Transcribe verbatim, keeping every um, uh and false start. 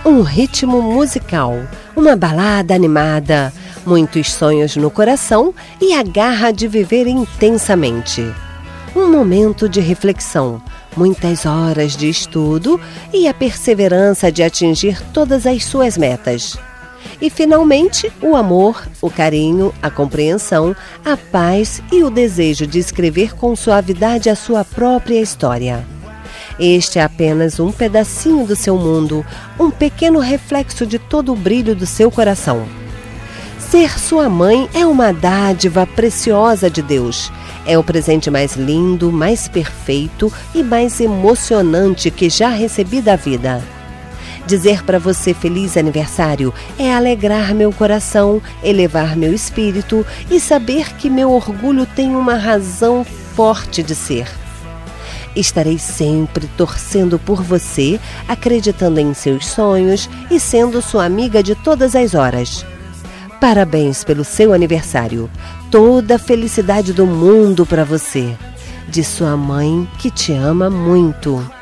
um ritmo musical, uma balada animada, muitos sonhos no coração e a garra de viver intensamente. Um momento de reflexão, muitas horas de estudo e a perseverança de atingir todas as suas metas. E, finalmente, o amor, o carinho, a compreensão, a paz e o desejo de escrever com suavidade a sua própria história. Este é apenas um pedacinho do seu mundo, um pequeno reflexo de todo o brilho do seu coração. Ser sua mãe é uma dádiva preciosa de Deus. É o presente mais lindo, mais perfeito e mais emocionante que já recebi da vida. Dizer para você feliz aniversário é alegrar meu coração, elevar meu espírito e saber que meu orgulho tem uma razão forte de ser. Estarei sempre torcendo por você, acreditando em seus sonhos e sendo sua amiga de todas as horas. Parabéns pelo seu aniversário. Toda a felicidade do mundo para você. De sua mãe, que te ama muito.